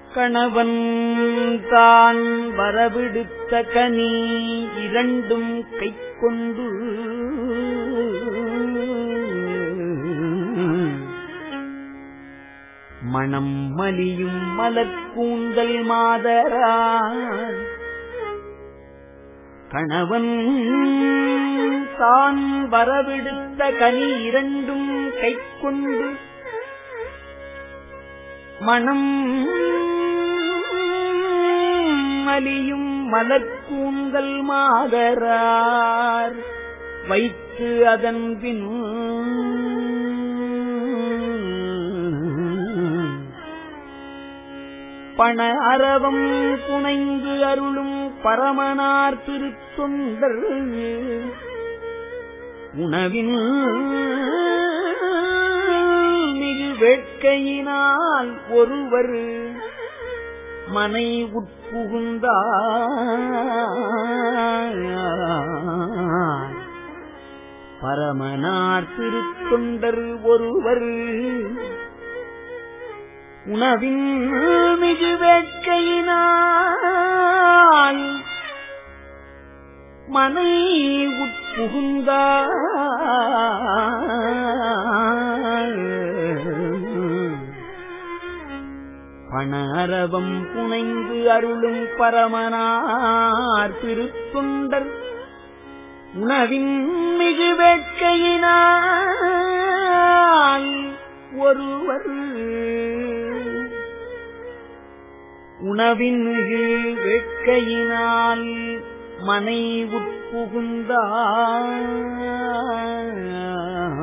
கணவன் தான் வரவிடுத்த கனி இரண்டும் கைக்கொண்டு மணம் மலியும் மலர்க்கூந்தல் மாதரான் கணவன் தான் வரவிடுத்த கனி இரண்டும் கைக்கொண்டு மணம் மலியும் மலர்க்கூந்தல் மாதரார் வைத்து அதன் பின் பண அரவம் புனைந்து அருளும் பரமனார் திருத்தொண்டர் உணவின் மிகு வேட்கையினால் ஒருவர் மனை உட்புகுந்தார். பரமனார் திருத்தொண்டர் ஒருவர் உணவின் மிகு வேட்கையினால் மனை உட்புகுந்தார். பணரவம் புனைந்து அருளும் பரமனார் திருத்தொண்டர் உணவின் மிகு வேட்கையினால் ஒருவர் உணவின் மிகு வேட்கையினால் மனை உட்புகுந்தார்.